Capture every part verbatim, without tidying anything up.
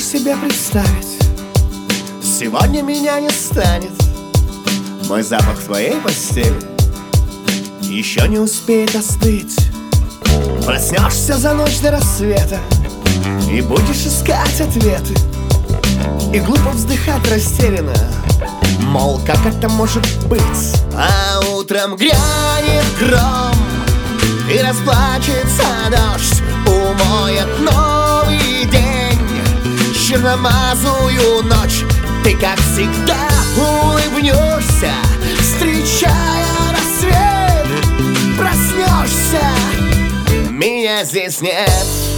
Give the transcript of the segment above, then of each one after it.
себе представить, сегодня меня не станет. Мой запах в твоей постели еще не успеет остыть. Проснешься за ночь до рассвета и будешь искать ответы, и глупо вздыхать растерянно, мол, как это может быть? А утром грянет гром и расплачется дождь, умоет новый день, черномазую ночь. Ты, как всегда, улыбнешься, встречая рассвет. Проснешься, меня здесь нет.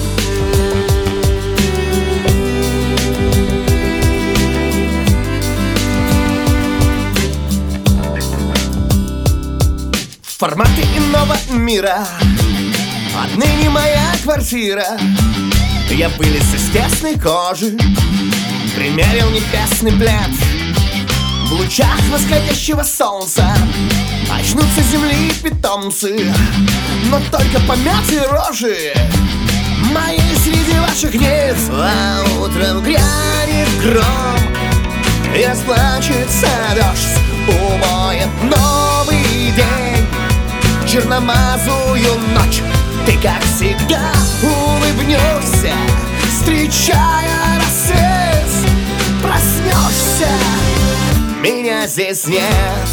Форматы иного мира, отныне моя квартира. Я вылез из тесной кожи, примерил небесный плед. В лучах восходящего солнца очнутся земли питомцы, но только помятые рожи моей среди ваших нет. А утром грянет гром и расплачется дождь, умоет новый день, черномазую ночь. Ты, как всегда, улыбнешься, встречая рассвет. Проснешься, меня здесь нет.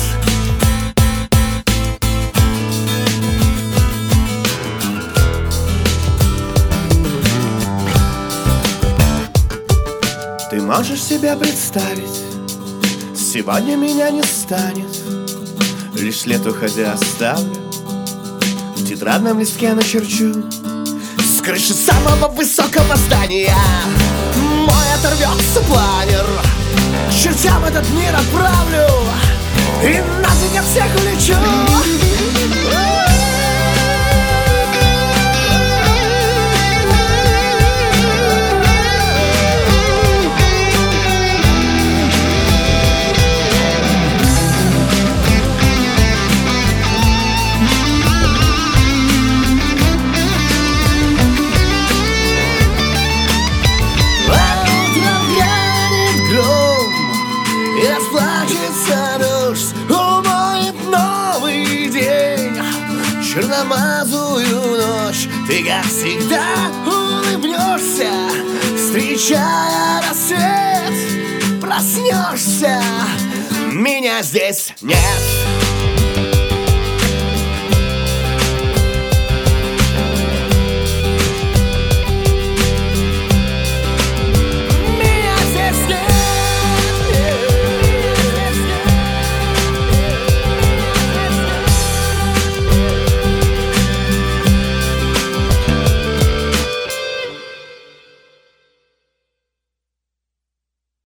Ты можешь себе представить, сегодня меня не станет. Лишь след уходя оставлю, в тетрадном листке начерчу с крыши самого высокого здания мой оторвется планер. К чертям этот мир отправлю и нафиг от всех улечу. И расплачется дождь, умоет новый день, черномазую ночь. Ты, как всегда, улыбнешься, встречая рассвет. Проснешься, меня здесь нет.